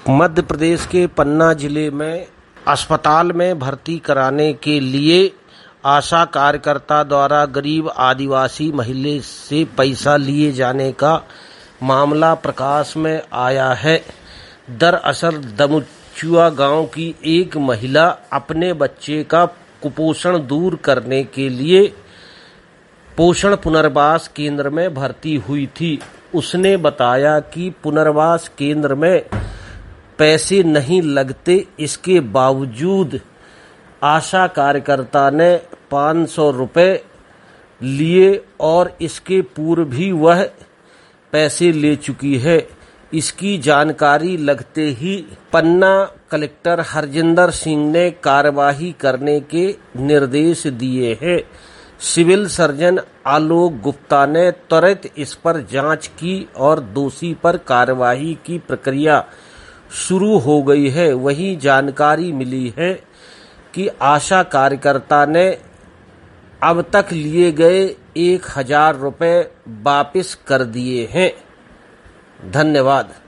मध्य प्रदेश के पन्ना जिले में अस्पताल में भर्ती कराने के लिए आशा कार्यकर्ता द्वारा गरीब आदिवासी महिला से पैसा लिए जाने का मामला प्रकाश में आया है। दरअसल दमुचुआ गांव की एक महिला अपने बच्चे का कुपोषण दूर करने के लिए पोषण पुनर्वास केंद्र में भर्ती हुई थी। उसने बताया कि पुनर्वास केंद्र में पैसे नहीं लगते, इसके बावजूद आशा कार्यकर्ता ने 500 रुपये लिए और इसके पूर्व भी वह पैसे ले चुकी है। इसकी जानकारी लगते ही पन्ना कलेक्टर हरजिंदर सिंह ने कार्यवाही करने के निर्देश दिए हैं। सिविल सर्जन आलोक गुप्ता ने त्वरित इस पर जांच की और दोषी पर कार्यवाही की प्रक्रिया शुरू हो गई है। वहीं जानकारी मिली है कि आशा कार्यकर्ता ने अब तक लिए गए 1000 रुपये वापस कर दिए हैं। धन्यवाद।